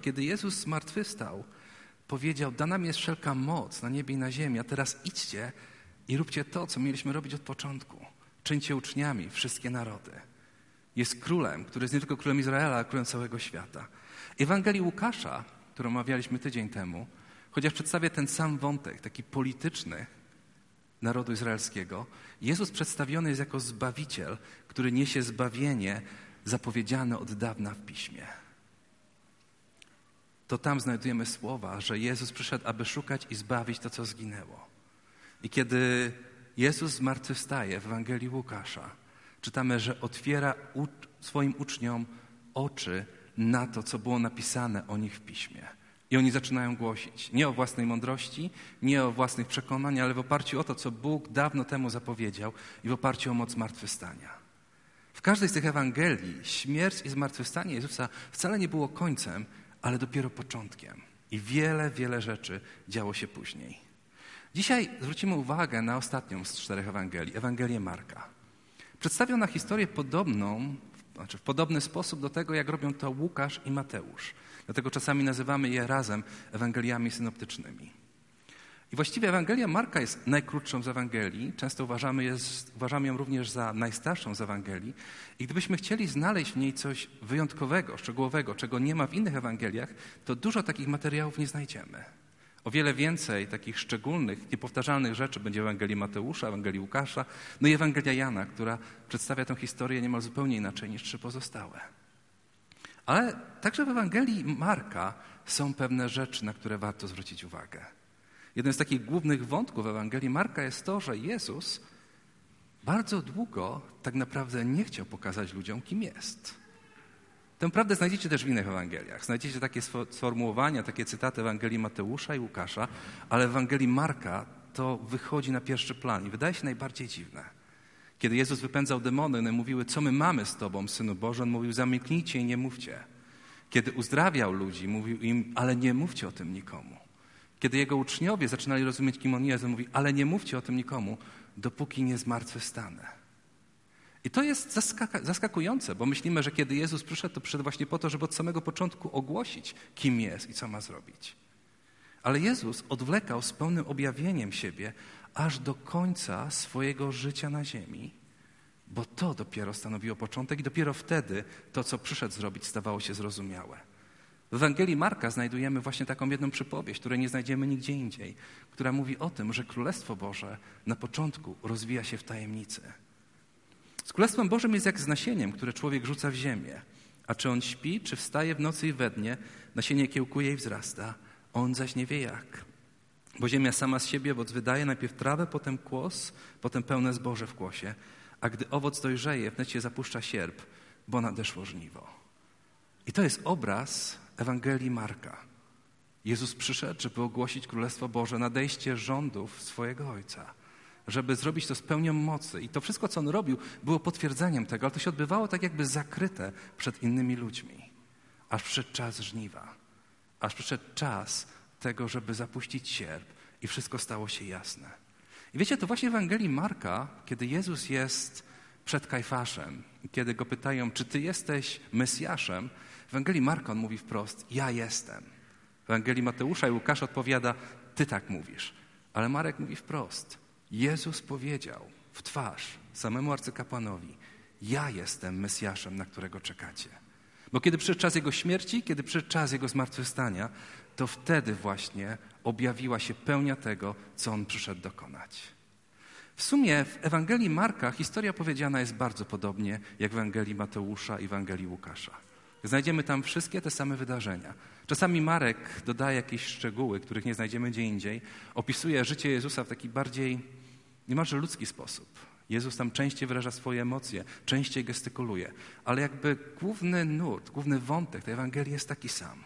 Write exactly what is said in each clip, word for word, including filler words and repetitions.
kiedy Jezus zmartwychwstał, powiedział: dana mi jest wszelka moc na niebie i na ziemi, a teraz idźcie i róbcie to, co mieliśmy robić od początku. Czyńcie uczniami wszystkie narody. Jest królem, który jest nie tylko królem Izraela, ale królem całego świata. Ewangelii Łukasza, którą omawialiśmy tydzień temu, chociaż przedstawia ten sam wątek, taki polityczny narodu izraelskiego, Jezus przedstawiony jest jako Zbawiciel, który niesie zbawienie zapowiedziane od dawna w Piśmie. To tam znajdujemy słowa, że Jezus przyszedł, aby szukać i zbawić to, co zginęło. I kiedy Jezus zmartwychwstaje w Ewangelii Łukasza, czytamy, że otwiera u- swoim uczniom oczy na to, co było napisane o nich w Piśmie. I oni zaczynają głosić nie o własnej mądrości, nie o własnych przekonaniach, ale w oparciu o to, co Bóg dawno temu zapowiedział i w oparciu o moc zmartwychwstania. W każdej z tych Ewangelii śmierć i zmartwychwstanie Jezusa wcale nie było końcem, ale dopiero początkiem. I wiele, wiele rzeczy działo się później. Dzisiaj zwrócimy uwagę na ostatnią z czterech Ewangelii, Ewangelię Marka. Przedstawią na historię podobną, znaczy w podobny sposób do tego, jak robią to Łukasz i Mateusz. Dlatego czasami nazywamy je razem Ewangeliami synoptycznymi. I właściwie Ewangelia Marka jest najkrótszą z Ewangelii. Często uważamy, jest, uważamy ją również za najstarszą z Ewangelii. I gdybyśmy chcieli znaleźć w niej coś wyjątkowego, szczegółowego, czego nie ma w innych Ewangeliach, to dużo takich materiałów nie znajdziemy. O wiele więcej takich szczególnych, niepowtarzalnych rzeczy będzie w Ewangelii Mateusza, Ewangelii Łukasza, no i Ewangelia Jana, która przedstawia tę historię niemal zupełnie inaczej niż trzy pozostałe. Ale także w Ewangelii Marka są pewne rzeczy, na które warto zwrócić uwagę. Jeden z takich głównych wątków Ewangelii Marka jest to, że Jezus bardzo długo tak naprawdę nie chciał pokazać ludziom, kim jest. Tę prawdę znajdziecie też w innych Ewangeliach. Znajdziecie takie sformułowania, takie cytaty Ewangelii Mateusza i Łukasza, ale w Ewangelii Marka to wychodzi na pierwszy plan i wydaje się najbardziej dziwne. Kiedy Jezus wypędzał demony, one mówiły: co my mamy z Tobą, Synu Boży? On mówił: zamilknijcie i nie mówcie. Kiedy uzdrawiał ludzi, mówił im: ale nie mówcie o tym nikomu. Kiedy Jego uczniowie zaczynali rozumieć, kim On jest, On mówi: ale nie mówcie o tym nikomu, dopóki nie zmartwychwstanę. I to jest zaskaka- zaskakujące, bo myślimy, że kiedy Jezus przyszedł, to przyszedł właśnie po to, żeby od samego początku ogłosić, kim jest i co ma zrobić. Ale Jezus odwlekał z pełnym objawieniem siebie aż do końca swojego życia na ziemi, bo to dopiero stanowiło początek i dopiero wtedy to, co przyszedł zrobić, stawało się zrozumiałe. W Ewangelii Marka znajdujemy właśnie taką jedną przypowieść, której nie znajdziemy nigdzie indziej, która mówi o tym, że Królestwo Boże na początku rozwija się w tajemnicy. Z Królestwem Bożym jest jak z nasieniem, które człowiek rzuca w ziemię. A czy on śpi, czy wstaje w nocy i we dnie, nasienie kiełkuje i wzrasta, on zaś nie wie jak. Bo ziemia sama z siebie owoc wydaje, najpierw trawę, potem kłos, potem pełne zboże w kłosie. A gdy owoc dojrzeje, wnet się zapuszcza sierp, bo nadeszło żniwo. I to jest obraz Ewangelii Marka. Jezus przyszedł, żeby ogłosić Królestwo Boże, nadejście rządów swojego Ojca, żeby zrobić to z pełnią mocy. I to wszystko, co On robił, było potwierdzeniem tego, ale to się odbywało tak jakby zakryte przed innymi ludźmi. Aż przyszedł czas żniwa. Aż przyszedł czas tego, żeby zapuścić sierp i wszystko stało się jasne. I wiecie, to właśnie w Ewangelii Marka, kiedy Jezus jest przed Kajfaszem, kiedy go pytają, czy Ty jesteś Mesjaszem, w Ewangelii Marka on mówi wprost: ja jestem. W Ewangelii Mateusza i Łukasza odpowiada: Ty tak mówisz. Ale Marek mówi wprost: Jezus powiedział w twarz samemu arcykapłanowi: ja jestem Mesjaszem, na którego czekacie. Bo kiedy przyszedł czas Jego śmierci, kiedy przyszedł czas Jego zmartwychwstania, to wtedy właśnie objawiła się pełnia tego, co On przyszedł dokonać. W sumie w Ewangelii Marka historia opowiedziana jest bardzo podobnie jak w Ewangelii Mateusza i w Ewangelii Łukasza. Znajdziemy tam wszystkie te same wydarzenia. Czasami Marek dodaje jakieś szczegóły, których nie znajdziemy gdzie indziej. Opisuje życie Jezusa w taki bardziej niemalże ludzki sposób. Jezus tam częściej wyraża swoje emocje, częściej gestykuluje. Ale jakby główny nurt, główny wątek tej Ewangelii jest taki sam.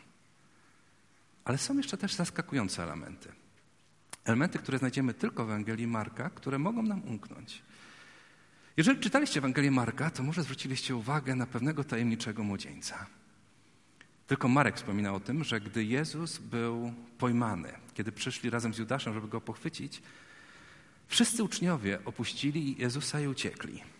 Ale są jeszcze też zaskakujące elementy. Elementy, które znajdziemy tylko w Ewangelii Marka, które mogą nam umknąć. Jeżeli czytaliście Ewangelię Marka, to może zwróciliście uwagę na pewnego tajemniczego młodzieńca. Tylko Marek wspomina o tym, że gdy Jezus był pojmany, kiedy przyszli razem z Judaszem, żeby go pochwycić, wszyscy uczniowie opuścili Jezusa i uciekli.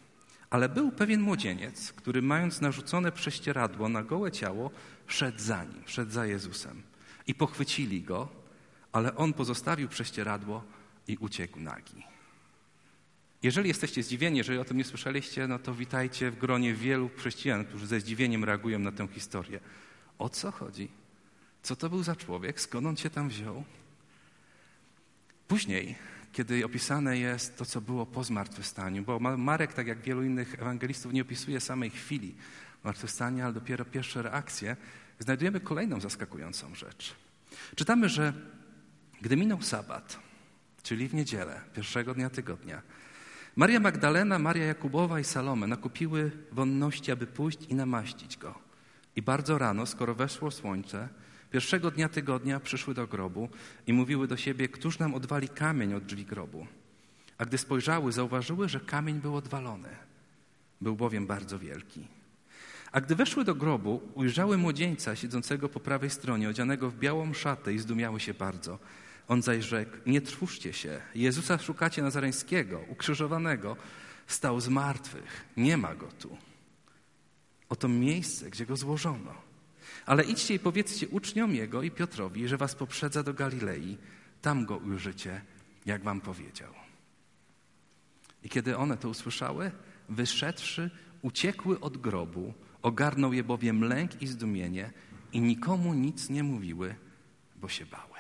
Ale był pewien młodzieniec, który mając narzucone prześcieradło na gołe ciało, szedł za nim, szedł za Jezusem. I pochwycili go, ale on pozostawił prześcieradło i uciekł nagi. Jeżeli jesteście zdziwieni, jeżeli o tym nie słyszeliście, no to witajcie w gronie wielu chrześcijan, którzy ze zdziwieniem reagują na tę historię. O co chodzi? Co to był za człowiek? Skąd on się tam wziął? Później, kiedy opisane jest to, co było po zmartwychwstaniu, bo Marek, tak jak wielu innych ewangelistów, nie opisuje samej chwili zmartwychwstania, ale dopiero pierwsze reakcje, znajdujemy kolejną zaskakującą rzecz. Czytamy, że gdy minął sabat, czyli w niedzielę, pierwszego dnia tygodnia, Maria Magdalena, Maria Jakubowa i Salome nakupiły wonności, aby pójść i namaścić go. I bardzo rano, skoro weszło słońce, pierwszego dnia tygodnia przyszły do grobu i mówiły do siebie, któż nam odwali kamień od drzwi grobu. A gdy spojrzały, zauważyły, że kamień był odwalony. Był bowiem bardzo wielki. A gdy weszły do grobu, ujrzały młodzieńca siedzącego po prawej stronie, odzianego w białą szatę i zdumiały się bardzo. On zaś rzekł, nie trwóżcie się, Jezusa szukacie Nazareńskiego, ukrzyżowanego, stał z martwych, nie ma go tu. Oto miejsce, gdzie go złożono. Ale idźcie i powiedzcie uczniom Jego i Piotrowi, że was poprzedza do Galilei, tam go ujrzycie, jak wam powiedział. I kiedy one to usłyszały, wyszedłszy, uciekły od grobu, ogarnął je bowiem lęk i zdumienie i nikomu nic nie mówiły, bo się bały.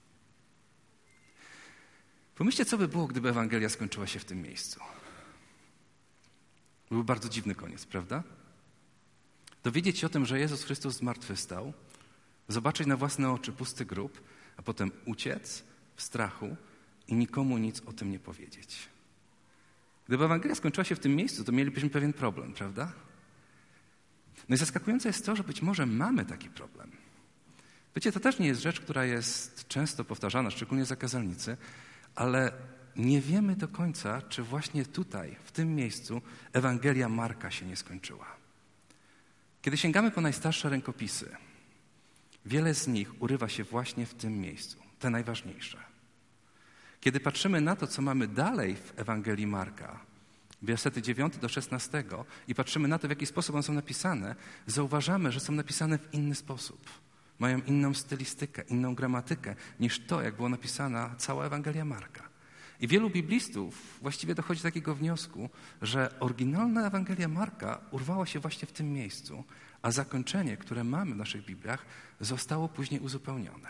Pomyślcie, co by było, gdyby Ewangelia skończyła się w tym miejscu. Byłby bardzo dziwny koniec, prawda? Dowiedzieć się o tym, że Jezus Chrystus zmartwychwstał, zobaczyć na własne oczy pusty grób, a potem uciec w strachu i nikomu nic o tym nie powiedzieć. Gdyby Ewangelia skończyła się w tym miejscu, to mielibyśmy pewien problem, prawda? No i zaskakujące jest to, że być może mamy taki problem. Wiecie, to też nie jest rzecz, która jest często powtarzana, szczególnie za kazalnicy, ale nie wiemy do końca, czy właśnie tutaj, w tym miejscu, Ewangelia Marka się nie skończyła. Kiedy sięgamy po najstarsze rękopisy, wiele z nich urywa się właśnie w tym miejscu, te najważniejsze. Kiedy patrzymy na to, co mamy dalej w Ewangelii Marka, wersety dziewiąty do szesnastego i patrzymy na to, w jaki sposób one są napisane, zauważamy, że są napisane w inny sposób. Mają inną stylistykę, inną gramatykę niż to, jak była napisana cała Ewangelia Marka. I wielu biblistów właściwie dochodzi do takiego wniosku, że oryginalna Ewangelia Marka urwała się właśnie w tym miejscu, a zakończenie, które mamy w naszych Bibliach, zostało później uzupełnione.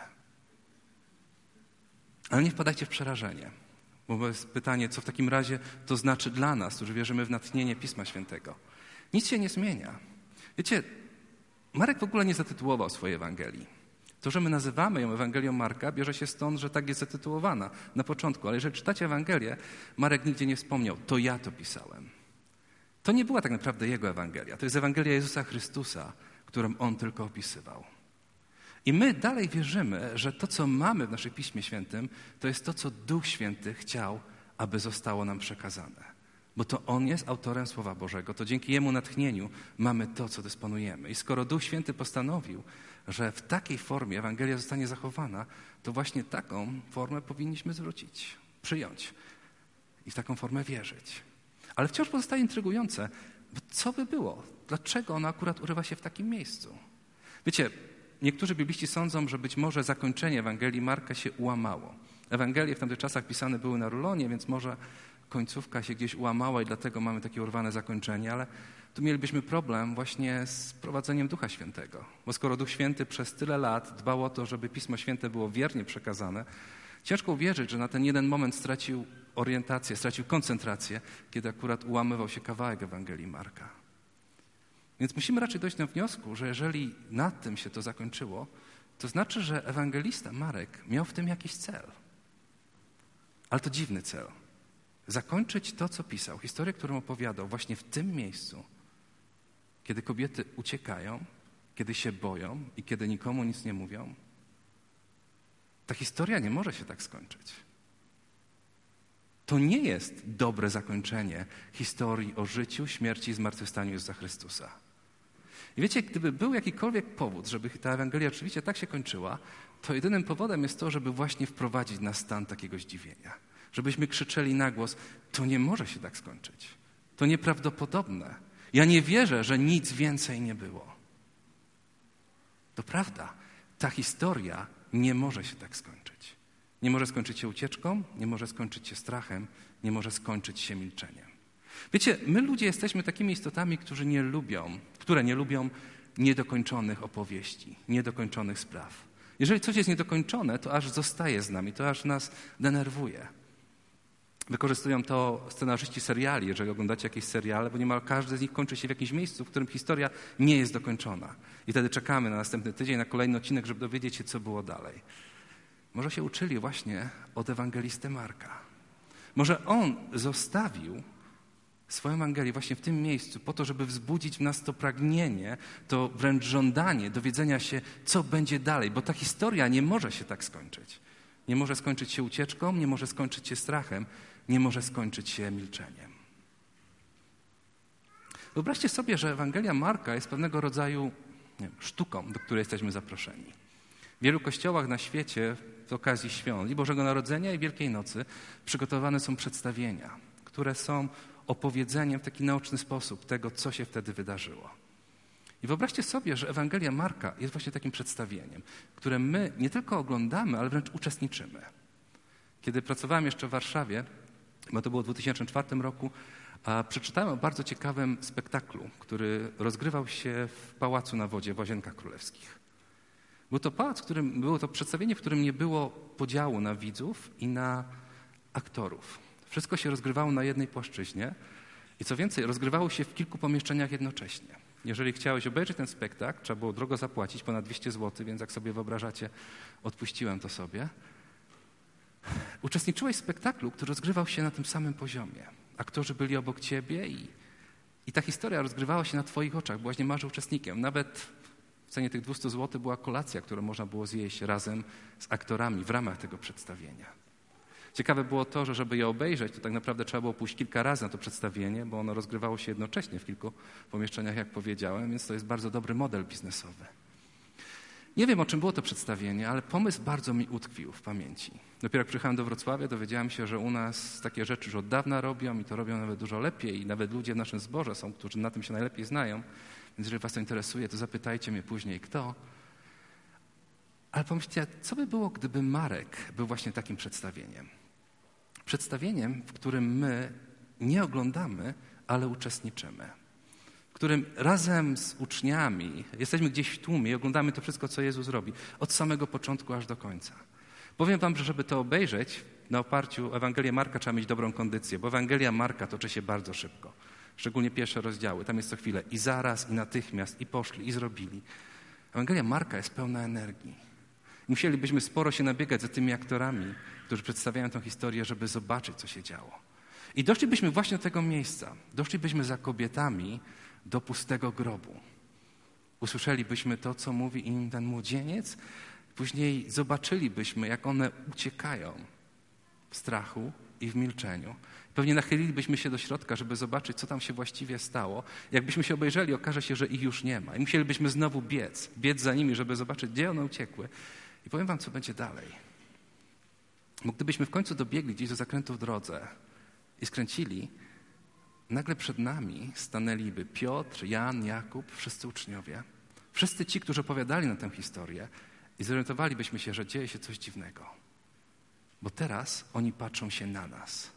Ale nie wpadajcie w przerażenie, bo jest pytanie, co w takim razie to znaczy dla nas, którzy wierzymy w natchnienie Pisma Świętego. Nic się nie zmienia. Wiecie, Marek w ogóle nie zatytułował swojej Ewangelii. To, że my nazywamy ją Ewangelią Marka, bierze się stąd, że tak jest zatytułowana na początku. Ale jeżeli czytacie Ewangelię, Marek nigdzie nie wspomniał, to ja to pisałem. To nie była tak naprawdę jego Ewangelia. To jest Ewangelia Jezusa Chrystusa, którą on tylko opisywał. I my dalej wierzymy, że to, co mamy w naszym Piśmie Świętym, to jest to, co Duch Święty chciał, aby zostało nam przekazane. Bo to On jest autorem Słowa Bożego, to dzięki Jemu natchnieniu mamy to, co dysponujemy. I skoro Duch Święty postanowił, że w takiej formie Ewangelia zostanie zachowana, to właśnie taką formę powinniśmy zwrócić, przyjąć i w taką formę wierzyć. Ale wciąż pozostaje intrygujące, bo co by było? Dlaczego ona akurat urywa się w takim miejscu? Wiecie, niektórzy bibliści sądzą, że być może zakończenie Ewangelii Marka się ułamało. Ewangelie w tamtych czasach pisane były na rulonie, więc może końcówka się gdzieś ułamała i dlatego mamy takie urwane zakończenie, ale tu mielibyśmy problem właśnie z prowadzeniem Ducha Świętego. Bo skoro Duch Święty przez tyle lat dbał o to, żeby Pismo Święte było wiernie przekazane, ciężko uwierzyć, że na ten jeden moment stracił orientację, stracił koncentrację, kiedy akurat ułamywał się kawałek Ewangelii Marka. Więc musimy raczej dojść do wniosku, że jeżeli na tym się to zakończyło, to znaczy, że ewangelista Marek miał w tym jakiś cel. Ale to dziwny cel. Zakończyć to, co pisał, historię, którą opowiadał właśnie w tym miejscu, kiedy kobiety uciekają, kiedy się boją i kiedy nikomu nic nie mówią. Ta historia nie może się tak skończyć. To nie jest dobre zakończenie historii o życiu, śmierci i zmartwychwstaniu Jezusa Chrystusa. I wiecie, gdyby był jakikolwiek powód, żeby ta Ewangelia oczywiście tak się kończyła, to jedynym powodem jest to, żeby właśnie wprowadzić nas w stan takiego zdziwienia. Żebyśmy krzyczeli na głos, to nie może się tak skończyć. To nieprawdopodobne. Ja nie wierzę, że nic więcej nie było. To prawda, ta historia nie może się tak skończyć. Nie może skończyć się ucieczką, nie może skończyć się strachem, nie może skończyć się milczeniem. Wiecie, my ludzie jesteśmy takimi istotami, którzy nie lubią, które nie lubią niedokończonych opowieści, niedokończonych spraw. Jeżeli coś jest niedokończone, to aż zostaje z nami, to aż nas denerwuje. Wykorzystują to scenarzyści seriali, jeżeli oglądacie jakieś seriale, bo niemal każdy z nich kończy się w jakimś miejscu, w którym historia nie jest dokończona. I wtedy czekamy na następny tydzień, na kolejny odcinek, żeby dowiedzieć się, co było dalej. Może się uczyli właśnie od ewangelisty Marka. Może on zostawił swoją Ewangelię właśnie w tym miejscu po to, żeby wzbudzić w nas to pragnienie, to wręcz żądanie dowiedzenia się, co będzie dalej, bo ta historia nie może się tak skończyć. Nie może skończyć się ucieczką, nie może skończyć się strachem, nie może skończyć się milczeniem. Wyobraźcie sobie, że Ewangelia Marka jest pewnego rodzaju nie wiem, sztuką, do której jesteśmy zaproszeni. W wielu kościołach na świecie z okazji świąt i Bożego Narodzenia i Wielkiej Nocy przygotowane są przedstawienia, które są opowiedzeniem w taki naoczny sposób tego, co się wtedy wydarzyło. I wyobraźcie sobie, że Ewangelia Marka jest właśnie takim przedstawieniem, które my nie tylko oglądamy, ale wręcz uczestniczymy. Kiedy pracowałem jeszcze w Warszawie, bo to było w dwa tysiące czwartym roku, a przeczytałem o bardzo ciekawym spektaklu, który rozgrywał się w Pałacu na Wodzie w Łazienkach Królewskich. Był to pałac, w którym, było to przedstawienie, w którym nie było podziału na widzów i na aktorów. Wszystko się rozgrywało na jednej płaszczyźnie i co więcej, rozgrywało się w kilku pomieszczeniach jednocześnie. Jeżeli chciałeś obejrzeć ten spektakl, trzeba było drogo zapłacić, ponad dwieście złotych, więc jak sobie wyobrażacie, odpuściłem to sobie. Uczestniczyłeś w spektaklu, który rozgrywał się na tym samym poziomie. Aktorzy byli obok ciebie i, i ta historia rozgrywała się na twoich oczach. Byłaś niemalże uczestnikiem. Nawet w cenie tych dwieście złotych była kolacja, którą można było zjeść razem z aktorami w ramach tego przedstawienia. Ciekawe było to, że żeby je obejrzeć, to tak naprawdę trzeba było pójść kilka razy na to przedstawienie, bo ono rozgrywało się jednocześnie w kilku pomieszczeniach, jak powiedziałem, więc to jest bardzo dobry model biznesowy. Nie wiem, o czym było to przedstawienie, ale pomysł bardzo mi utkwił w pamięci. Dopiero jak przyjechałem do Wrocławia, dowiedziałem się, że u nas takie rzeczy już od dawna robią i to robią nawet dużo lepiej i nawet ludzie w naszym zborze są, którzy na tym się najlepiej znają, więc jeżeli was to interesuje, to zapytajcie mnie później, kto. Ale pomyślcie, co by było, gdyby Marek był właśnie takim przedstawieniem? Przedstawieniem, w którym my nie oglądamy, ale uczestniczymy. W którym razem z uczniami jesteśmy gdzieś w tłumie i oglądamy to wszystko, co Jezus robi. Od samego początku aż do końca. Powiem wam, że żeby to obejrzeć, na oparciu o Ewangelię Marka trzeba mieć dobrą kondycję, bo Ewangelia Marka toczy się bardzo szybko. Szczególnie pierwsze rozdziały. Tam jest co chwilę i zaraz, i natychmiast, i poszli, i zrobili. Ewangelia Marka jest pełna energii. Musielibyśmy sporo się nabiegać za tymi aktorami, którzy przedstawiają tę historię, żeby zobaczyć, co się działo. I doszlibyśmy właśnie do tego miejsca. Doszlibyśmy za kobietami do pustego grobu. Usłyszelibyśmy to, co mówi im ten młodzieniec. Później zobaczylibyśmy, jak one uciekają w strachu i w milczeniu. Pewnie nachylilibyśmy się do środka, żeby zobaczyć, co tam się właściwie stało. Jakbyśmy się obejrzeli, okaże się, że ich już nie ma. I musielibyśmy znowu biec, biec za nimi, żeby zobaczyć, gdzie one uciekły. I powiem wam, co będzie dalej. Bo gdybyśmy w końcu dobiegli gdzieś do zakrętu w drodze i skręcili, nagle przed nami stanęliby Piotr, Jan, Jakub, wszyscy uczniowie. Wszyscy ci, którzy opowiadali nam tę historię i zorientowalibyśmy się, że dzieje się coś dziwnego. Bo teraz oni patrzą się na nas.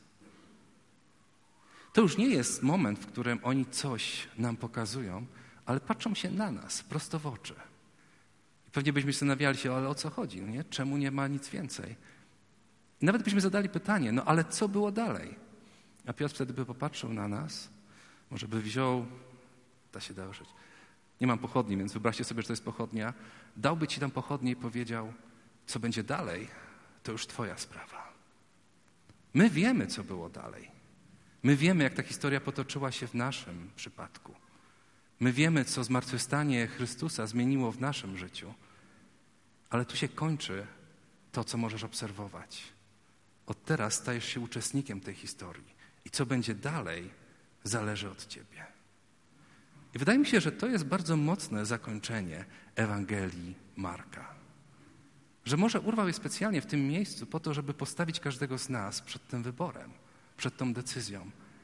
To już nie jest moment, w którym oni coś nam pokazują, ale patrzą się na nas prosto w oczy. I pewnie byśmy zastanawiali się, ale o co chodzi? No nie? Czemu nie ma nic więcej? I nawet byśmy zadali pytanie, no ale co było dalej? A Piotr wtedy by popatrzył na nas, może by wziął, da się dożyć, nie mam pochodni, więc wyobraźcie sobie, że to jest pochodnia, dałby ci tam pochodnię i powiedział, co będzie dalej, to już twoja sprawa. My wiemy, co było dalej. My wiemy, jak ta historia potoczyła się w naszym przypadku. My wiemy, co zmartwychwstanie Chrystusa zmieniło w naszym życiu. Ale tu się kończy to, co możesz obserwować. Od teraz stajesz się uczestnikiem tej historii. I co będzie dalej, zależy od ciebie. I wydaje mi się, że to jest bardzo mocne zakończenie Ewangelii Marka. Że może urwał je specjalnie w tym miejscu po to, żeby postawić każdego z nas przed tym wyborem, przed tą decyzją.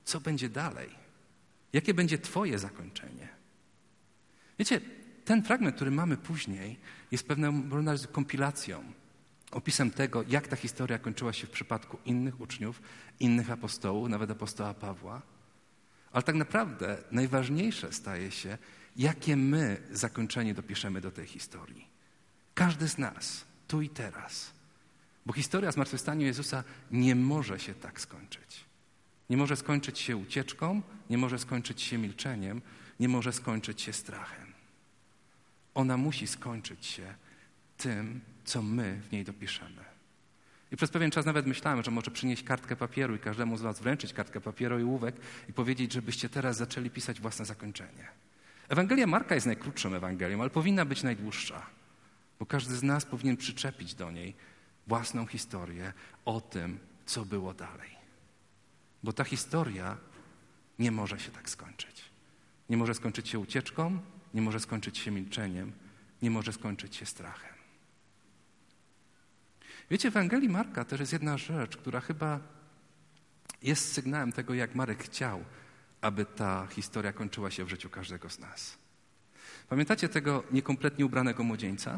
co będzie dalej? Jakie będzie twoje zakończenie? Wiecie, ten fragment, który mamy później, jest pewną kompilacją, opisem tego, jak ta historia kończyła się w przypadku innych uczniów, innych apostołów, nawet apostoła Pawła. Ale tak naprawdę najważniejsze staje się, jakie my zakończenie dopiszemy do tej historii. Każdy z nas, tu i teraz. Bo historia zmartwychwstania Jezusa nie może się tak skończyć. Nie może skończyć się ucieczką, nie może skończyć się milczeniem, nie może skończyć się strachem. Ona musi skończyć się tym, co my w niej dopiszemy. I przez pewien czas nawet myślałem, że może przynieść kartkę papieru i każdemu z was wręczyć kartkę papieru i ołówek i powiedzieć, żebyście teraz zaczęli pisać własne zakończenie. Ewangelia Marka jest najkrótszą Ewangelią, ale powinna być najdłuższa, bo każdy z nas powinien przyczepić do niej własną historię o tym, co było dalej. Bo ta historia nie może się tak skończyć. Nie może skończyć się ucieczką, nie może skończyć się milczeniem, nie może skończyć się strachem. Wiecie, w Ewangelii Marka też jest jedna rzecz, która chyba jest sygnałem tego, jak Marek chciał, aby ta historia kończyła się w życiu każdego z nas. Pamiętacie tego niekompletnie ubranego młodzieńca?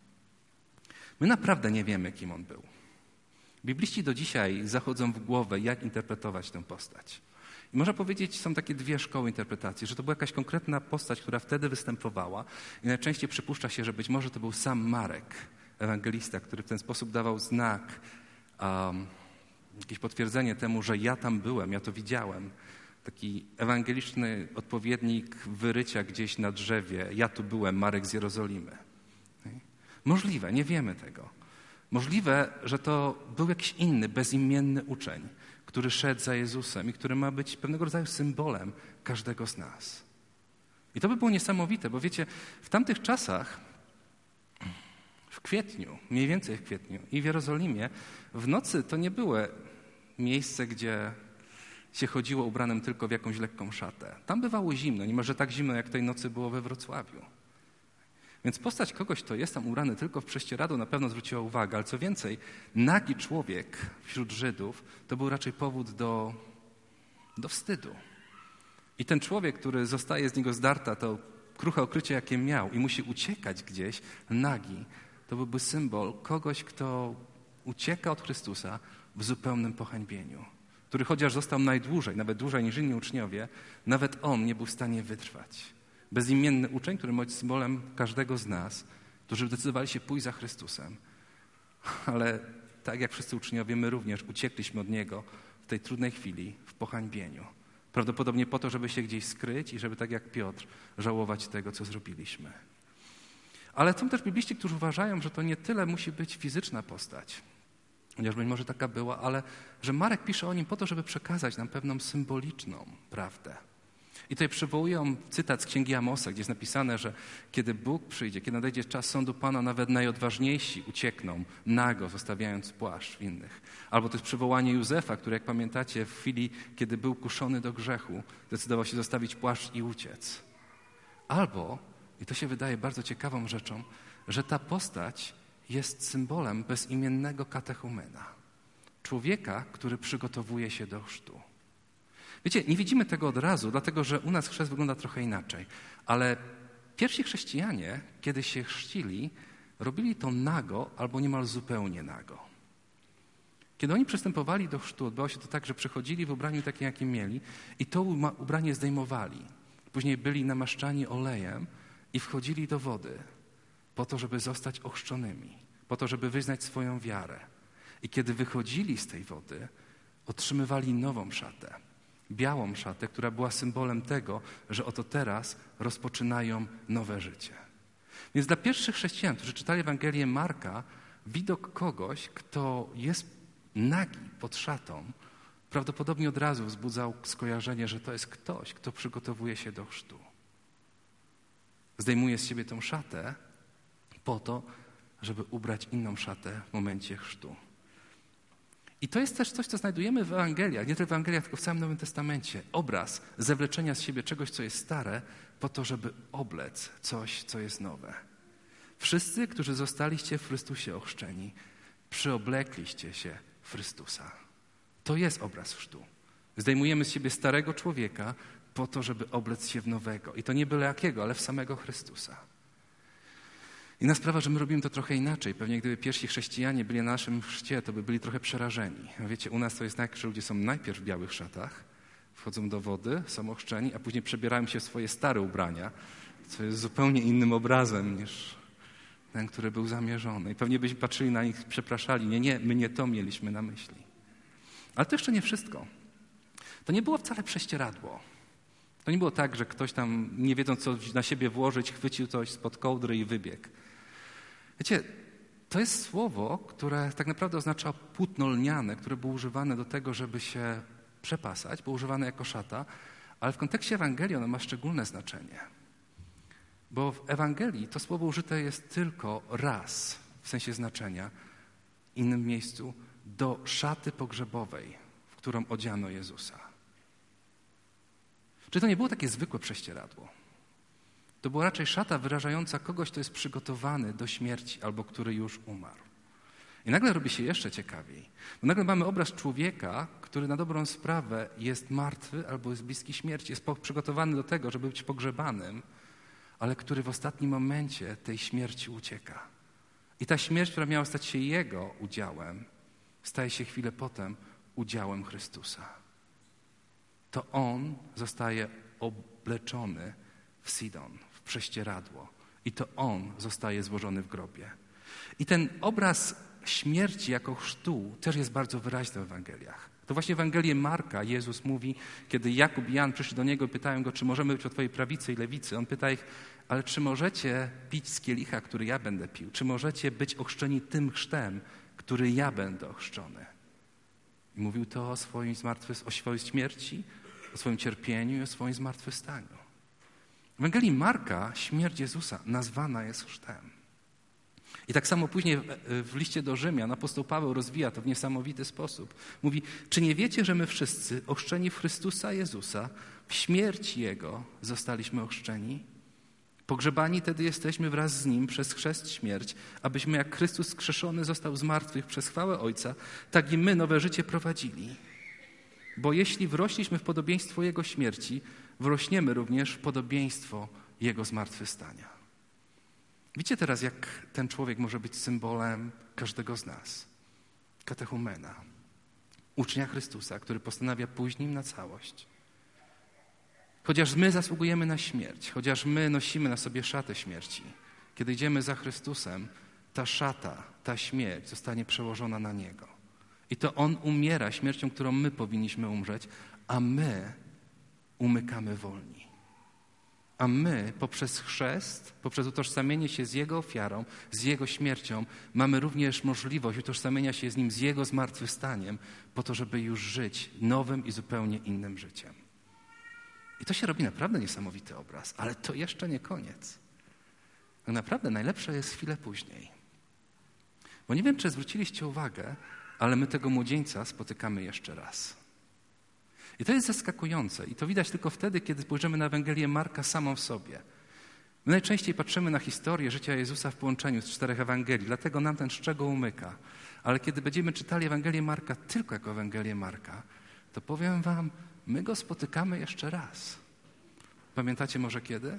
My naprawdę nie wiemy, kim on był. Bibliści do dzisiaj zachodzą w głowę, jak interpretować tę postać. I można powiedzieć, są takie dwie szkoły interpretacji, że to była jakaś konkretna postać, która wtedy występowała i najczęściej przypuszcza się, że być może to był sam Marek, ewangelista, który w ten sposób dawał znak, um, jakieś potwierdzenie temu, że ja tam byłem, ja to widziałem. Taki ewangeliczny odpowiednik wyrycia gdzieś na drzewie, ja tu byłem, Marek z Jerozolimy. Możliwe, nie wiemy tego. Możliwe, że to był jakiś inny, bezimienny uczeń, który szedł za Jezusem i który ma być pewnego rodzaju symbolem każdego z nas. I to by było niesamowite, bo wiecie, w tamtych czasach, w kwietniu, mniej więcej w kwietniu i w Jerozolimie, w nocy to nie było miejsce, gdzie się chodziło ubranym tylko w jakąś lekką szatę. Tam bywało zimno, niemalże tak zimno, jak tej nocy było we Wrocławiu. Więc postać kogoś, kto jest tam ubrany tylko w prześcieradło, na pewno zwróciła uwagę, ale co więcej, nagi człowiek wśród Żydów to był raczej powód do, do wstydu. I ten człowiek, który zostaje z niego zdarta, to kruche okrycie, jakie miał i musi uciekać gdzieś nagi, to byłby symbol kogoś, kto ucieka od Chrystusa w zupełnym pohańbieniu, który chociaż został najdłużej, nawet dłużej niż inni uczniowie, nawet on nie był w stanie wytrwać. Bezimienny uczeń, który ma być symbolem każdego z nas, którzy zdecydowali się pójść za Chrystusem. Ale tak jak wszyscy uczniowie, my również uciekliśmy od Niego w tej trudnej chwili, w pohańbieniu. Prawdopodobnie po to, żeby się gdzieś skryć i żeby tak jak Piotr żałować tego, co zrobiliśmy. Ale są też bibliści, którzy uważają, że to nie tyle musi być fizyczna postać, chociaż być może taka była, ale że Marek pisze o nim po to, żeby przekazać nam pewną symboliczną prawdę. I tutaj przywołują cytat z Księgi Amosa, gdzie jest napisane, że kiedy Bóg przyjdzie, kiedy nadejdzie czas sądu Pana, nawet najodważniejsi uciekną nago, zostawiając płaszcz innych. Albo to jest przywołanie Józefa, który, jak pamiętacie, w chwili, kiedy był kuszony do grzechu, zdecydował się zostawić płaszcz i uciec. Albo, i to się wydaje bardzo ciekawą rzeczą, że ta postać jest symbolem bezimiennego katechumena. Człowieka, który przygotowuje się do chrztu. Wiecie, nie widzimy tego od razu, dlatego że u nas chrzest wygląda trochę inaczej. Ale pierwsi chrześcijanie, kiedy się chrzcili, robili to nago albo niemal zupełnie nago. Kiedy oni przystępowali do chrztu, odbywało się to tak, że przychodzili w ubraniu takim, jakim mieli i to ubranie zdejmowali. Później byli namaszczani olejem i wchodzili do wody po to, żeby zostać ochrzczonymi, po to, żeby wyznać swoją wiarę. I kiedy wychodzili z tej wody, otrzymywali nową szatę. Białą szatę, która była symbolem tego, że oto teraz rozpoczynają nowe życie. Więc dla pierwszych chrześcijan, którzy czytali Ewangelię Marka, widok kogoś, kto jest nagi pod szatą, prawdopodobnie od razu wzbudzał skojarzenie, że to jest ktoś, kto przygotowuje się do chrztu. Zdejmuje z siebie tą szatę po to, żeby ubrać inną szatę w momencie chrztu. I to jest też coś, co znajdujemy w Ewangeliach, nie tylko w Ewangeliach, tylko w całym Nowym Testamencie. Obraz zawleczenia z siebie czegoś, co jest stare, po to, żeby oblec coś, co jest nowe. Wszyscy, którzy zostaliście w Chrystusie ochrzczeni, przyoblekliście się w Chrystusa. To jest obraz chrztu. Zdejmujemy z siebie starego człowieka po to, żeby oblec się w nowego. I to nie byle jakiego, ale w samego Chrystusa. Inna sprawa, że my robimy to trochę inaczej. Pewnie gdyby pierwsi chrześcijanie byli na naszym chrzcie, to by byli trochę przerażeni. Wiecie, u nas to jest tak, że ludzie są najpierw w białych szatach, wchodzą do wody, są ochrzczeni, a później przebierają się w swoje stare ubrania, co jest zupełnie innym obrazem niż ten, który był zamierzony. I pewnie byśmy patrzyli na nich, przepraszali. Nie, nie, my nie to mieliśmy na myśli. Ale to jeszcze nie wszystko. To nie było wcale prześcieradło. To nie było tak, że ktoś tam, nie wiedząc co na siebie włożyć, chwycił coś spod kołdry i wybiegł. Wiecie, to jest słowo, które tak naprawdę oznacza płótno lniane, które było używane do tego, żeby się przepasać, było używane jako szata, ale w kontekście Ewangelii ono ma szczególne znaczenie. Bo w Ewangelii to słowo użyte jest tylko raz, w sensie znaczenia, w innym miejscu, do szaty pogrzebowej, w którą odziano Jezusa. Czy to nie było takie zwykłe prześcieradło? To była raczej szata wyrażająca kogoś, kto jest przygotowany do śmierci albo który już umarł. I nagle robi się jeszcze ciekawiej. Bo nagle mamy obraz człowieka, który na dobrą sprawę jest martwy albo jest bliski śmierci, jest przygotowany do tego, żeby być pogrzebanym, ale który w ostatnim momencie tej śmierci ucieka. I ta śmierć, która miała stać się jego udziałem, staje się chwilę potem udziałem Chrystusa. To On zostaje obleczony w Sidon, w prześcieradło. I to On zostaje złożony w grobie. I ten obraz śmierci jako chrztu też jest bardzo wyraźny w Ewangeliach. To właśnie w Ewangelii Marka Jezus mówi, kiedy Jakub i Jan przyszli do Niego i pytają Go, czy możemy być po Twojej prawicy i lewicy. On pyta ich, ale czy możecie pić z kielicha, który ja będę pił? Czy możecie być ochrzczeni tym chrztem, który ja będę ochrzczony? I mówił to o swoim zmartwychwstaniu, o swojej śmierci, o swoim cierpieniu i o swoim zmartwychwstaniu. W Ewangelii Marka śmierć Jezusa nazwana jest chrztem. I tak samo później w liście do Rzymian apostoł Paweł rozwija to w niesamowity sposób. Mówi, czy nie wiecie, że my wszyscy ochrzczeni w Chrystusa Jezusa, w śmierć Jego zostaliśmy ochrzczeni? Pogrzebani tedy jesteśmy wraz z Nim przez chrzest śmierć, abyśmy jak Chrystus skrzeszony został z martwych przez chwałę Ojca, tak i my nowe życie prowadzili. Bo jeśli wrośliśmy w podobieństwo Jego śmierci, wrośniemy również w podobieństwo Jego zmartwychwstania. Widzicie teraz, jak ten człowiek może być symbolem każdego z nas. Katechumena, ucznia Chrystusa, który postanawia pójść nim na całość. Chociaż my zasługujemy na śmierć, chociaż my nosimy na sobie szatę śmierci, kiedy idziemy za Chrystusem, ta szata, ta śmierć zostanie przełożona na Niego. I to On umiera śmiercią, którą my powinniśmy umrzeć, a my umykamy wolni. A my poprzez chrzest, poprzez utożsamienie się z Jego ofiarą, z Jego śmiercią, mamy również możliwość utożsamienia się z Nim, z Jego zmartwychwstaniem, po to, żeby już żyć nowym i zupełnie innym życiem. I to się robi naprawdę niesamowity obraz, ale to jeszcze nie koniec. Tak naprawdę najlepsze jest chwilę później. Bo nie wiem, czy zwróciliście uwagę, ale my tego młodzieńca spotykamy jeszcze raz. I to jest zaskakujące i to widać tylko wtedy, kiedy spojrzymy na Ewangelię Marka samą w sobie. My najczęściej patrzymy na historię życia Jezusa w połączeniu z czterech Ewangelii, dlatego nam ten szczegół umyka. Ale kiedy będziemy czytali Ewangelię Marka tylko jako Ewangelię Marka, to powiem wam, my Go spotykamy jeszcze raz. Pamiętacie może kiedy?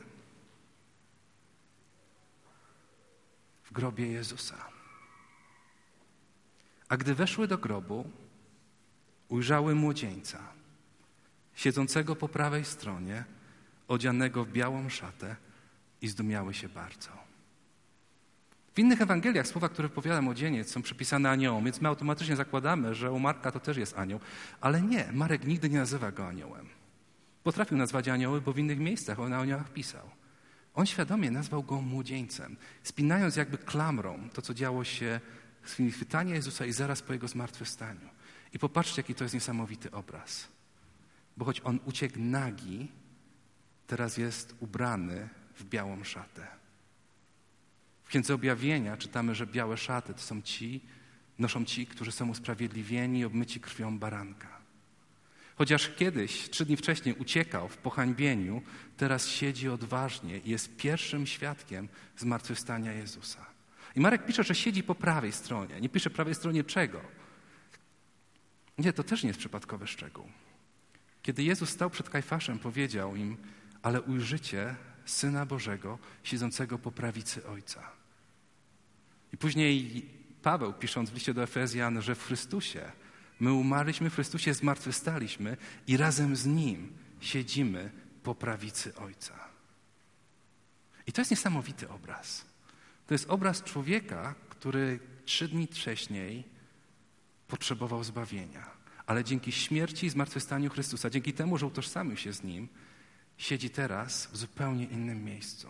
W grobie Jezusa. A gdy weszły do grobu, ujrzały młodzieńca, siedzącego po prawej stronie, odzianego w białą szatę i zdumiały się bardzo. W innych Ewangeliach słowa, które wypowiada młodzieniec, są przypisane aniołom, więc my automatycznie zakładamy, że u Marka to też jest anioł. Ale nie, Marek nigdy nie nazywa go aniołem. Potrafił nazwać anioły, bo w innych miejscach on o aniołach pisał. On świadomie nazwał go młodzieńcem, spinając jakby klamrą to, co działo się w chwili chwytania Jezusa i zaraz po Jego zmartwychwstaniu. I popatrzcie, jaki to jest niesamowity obraz. Bo choć on uciekł nagi, teraz jest ubrany w białą szatę. W Księdze Objawienia czytamy, że białe szaty to są ci, noszą ci, którzy są usprawiedliwieni i obmyci krwią baranka. Chociaż kiedyś, trzy dni wcześniej uciekał w pohańbieniu, teraz siedzi odważnie i jest pierwszym świadkiem zmartwychwstania Jezusa. I Marek pisze, że siedzi po prawej stronie. Nie pisze prawej stronie czego. Nie, to też nie jest przypadkowy szczegół. Kiedy Jezus stał przed Kajfaszem, powiedział im, ale ujrzycie Syna Bożego siedzącego po prawicy Ojca. I później Paweł, pisząc w liście do Efezjan, że w Chrystusie my umarliśmy, w Chrystusie zmartwychwstaliśmy i razem z Nim siedzimy po prawicy Ojca. I to jest niesamowity obraz. To jest obraz człowieka, który trzy dni wcześniej potrzebował zbawienia. Ale dzięki śmierci i zmartwychwstaniu Chrystusa, dzięki temu, że utożsamił się z Nim, siedzi teraz w zupełnie innym miejscu.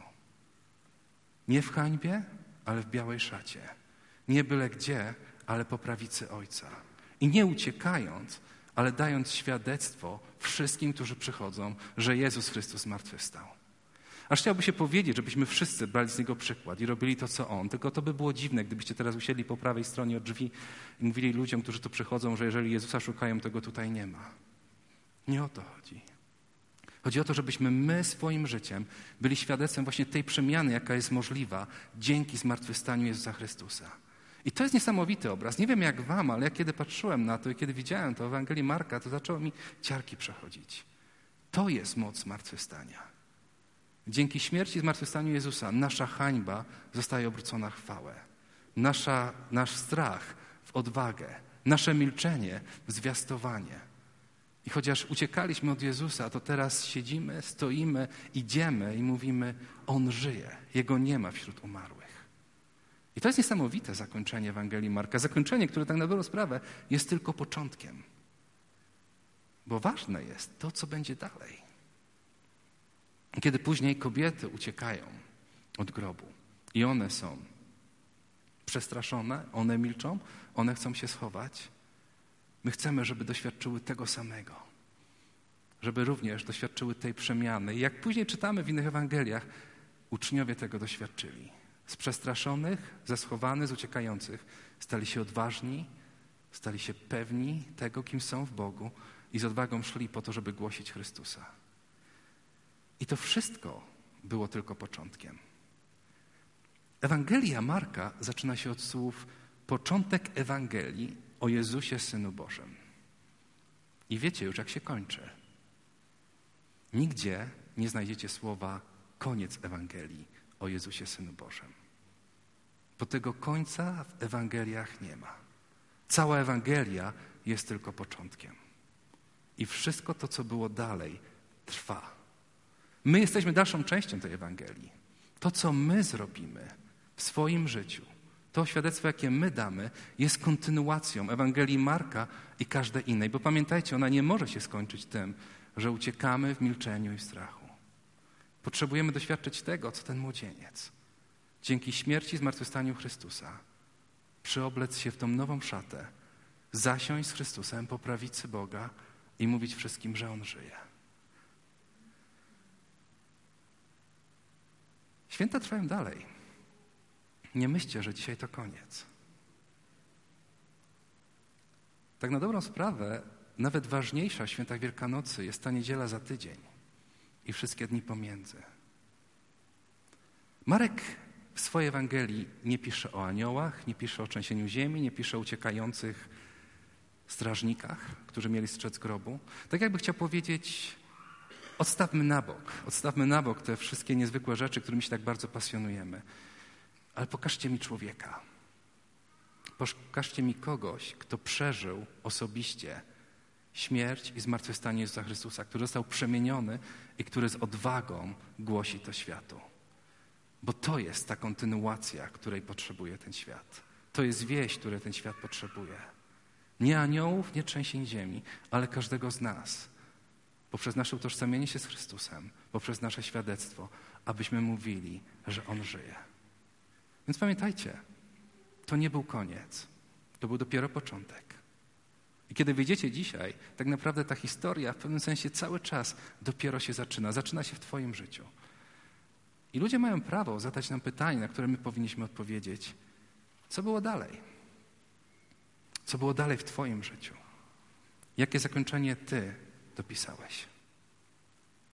Nie w hańbie, ale w białej szacie. Nie byle gdzie, ale po prawicy Ojca. I nie uciekając, ale dając świadectwo wszystkim, którzy przychodzą, że Jezus Chrystus zmartwychwstał. Aż chciałby się powiedzieć, żebyśmy wszyscy brali z Niego przykład i robili to, co On. Tylko to by było dziwne, gdybyście teraz usiedli po prawej stronie od drzwi i mówili ludziom, którzy tu przychodzą, że jeżeli Jezusa szukają, to Go tutaj nie ma. Nie o to chodzi. Chodzi o to, żebyśmy my swoim życiem byli świadectwem właśnie tej przemiany, jaka jest możliwa dzięki zmartwychwstaniu Jezusa Chrystusa. I to jest niesamowity obraz. Nie wiem jak wam, ale ja kiedy patrzyłem na to i kiedy widziałem to w Ewangelii Marka, to zaczęło mi ciarki przechodzić. To jest moc zmartwychwstania. Dzięki śmierci i zmartwychwstaniu Jezusa nasza hańba zostaje obrócona w chwałę. Nasza, nasz strach w odwagę. Nasze milczenie w zwiastowanie. I chociaż uciekaliśmy od Jezusa, to teraz siedzimy, stoimy, idziemy i mówimy, On żyje. Jego nie ma wśród umarłych. I to jest niesamowite zakończenie Ewangelii Marka. Zakończenie, które tak na dobrą sprawę jest tylko początkiem. Bo ważne jest to, co będzie dalej. Kiedy później kobiety uciekają od grobu i one są przestraszone, one milczą, one chcą się schować. My chcemy, żeby doświadczyły tego samego. Żeby również doświadczyły tej przemiany. I jak później czytamy w innych Ewangeliach, uczniowie tego doświadczyli. Z przestraszonych, ze schowanych, z uciekających stali się odważni, stali się pewni tego, kim są w Bogu i z odwagą szli po to, żeby głosić Chrystusa. I to wszystko było tylko początkiem. Ewangelia Marka zaczyna się od słów początek Ewangelii o Jezusie, Synu Bożym. I wiecie już, jak się kończy. Nigdzie nie znajdziecie słowa koniec Ewangelii o Jezusie, Synu Bożym. Bo tego końca w Ewangeliach nie ma. Cała Ewangelia jest tylko początkiem. I wszystko to, co było dalej, trwa. My jesteśmy dalszą częścią tej Ewangelii. To, co my zrobimy w swoim życiu, to świadectwo, jakie my damy, jest kontynuacją Ewangelii Marka i każdej innej. Bo pamiętajcie, ona nie może się skończyć tym, że uciekamy w milczeniu i w strachu. Potrzebujemy doświadczyć tego, co ten młodzieniec. Dzięki śmierci i zmartwychwstaniu Chrystusa przyoblec się w tą nową szatę, zasiąść z Chrystusem po prawicy Boga i mówić wszystkim, że On żyje. Święta trwają dalej. Nie myślcie, że dzisiaj to koniec. Tak na dobrą sprawę, nawet ważniejsza w świętach Wielkanocy jest ta niedziela za tydzień i wszystkie dni pomiędzy. Marek w swojej Ewangelii nie pisze o aniołach, nie pisze o trzęsieniu ziemi, nie pisze o uciekających strażnikach, którzy mieli strzec grobu. Tak jakby chciał powiedzieć, odstawmy na bok, odstawmy na bok te wszystkie niezwykłe rzeczy, którymi się tak bardzo pasjonujemy. Ale pokażcie mi człowieka. Pokażcie mi kogoś, kto przeżył osobiście śmierć i zmartwychwstanie Jezusa Chrystusa, który został przemieniony i który z odwagą głosi to światu. Bo to jest ta kontynuacja, której potrzebuje ten świat. To jest wieść, której ten świat potrzebuje. Nie aniołów, nie trzęsień ziemi, ale każdego z nas. Poprzez nasze utożsamienie się z Chrystusem, poprzez nasze świadectwo, abyśmy mówili, że On żyje. Więc pamiętajcie, to nie był koniec. To był dopiero początek. I kiedy wyjdziecie dzisiaj, tak naprawdę ta historia w pewnym sensie cały czas dopiero się zaczyna. Zaczyna się w twoim życiu. I ludzie mają prawo zadać nam pytanie, na które my powinniśmy odpowiedzieć. Co było dalej? Co było dalej w twoim życiu? Jakie zakończenie ty dopisałeś?